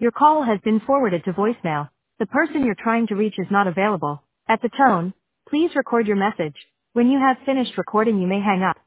Your call has been forwarded to voicemail. The person you're trying to reach is not available. At the tone, please record your message. When you have finished recording, you may hang up.